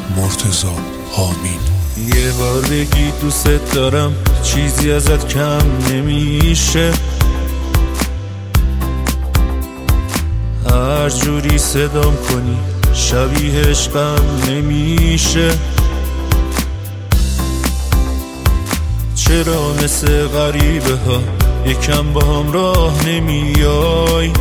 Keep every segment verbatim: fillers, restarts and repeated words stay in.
مرتضی آمین. یه بار بگی دوست دارم چیزی ازت کم نمیشه، هر جوری صدام کنی شبیه عشقم نمیشه. چرا مثل غریبه ها یکم با هم راه نمیای؟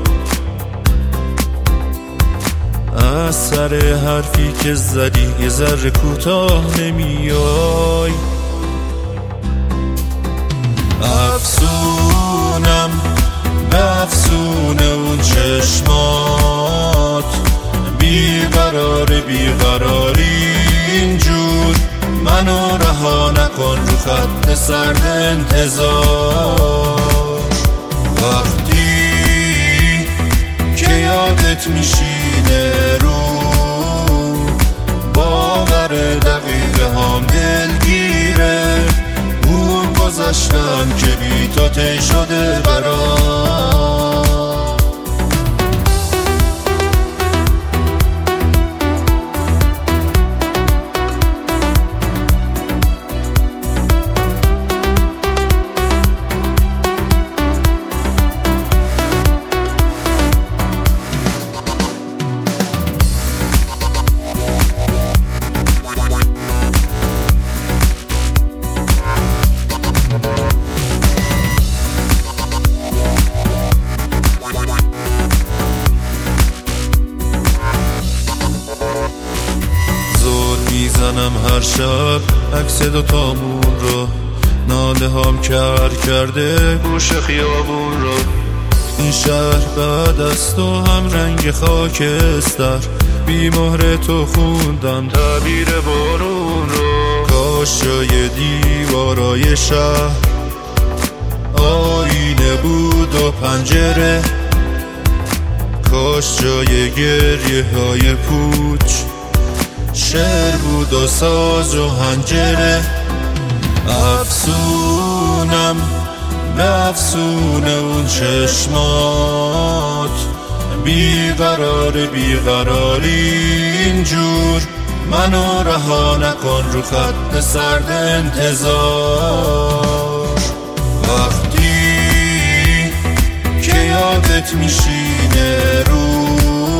از سر حرفی که زدی یه ذره کوتاه نمیای. افسونم به افسون اون چشمات، بیقرار بیقراری اینجور منو رها نکن رو خط سرد انتظار. وقتی که یادت میشینه رو باور دقیقه هم دلگیره، اون گذشتم که بی تو طی شده برام. میزنم هر شب عکس دوتامون رو، ناله هم کر کرده گوش خیابون رو. این شهر بعد از تو هم رنگ خاکستر، بی مهر تو خوندم تعبیر بارون رو. کاش جای دیوارای شهر آینه بود و پنجره، کاش جای گریه های پوچ شعر بود و ساز و حنجره. افسونم به افسون اون چشمات، بیقرار بیقراری اینجور منو رها نکن رو خط سرد انتظار. وقتی که یادت میشینه رو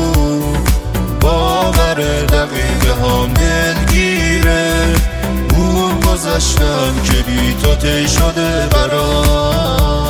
باور دقیقه هم دلگیره، اون گذشتم که بی تو طی شده برام.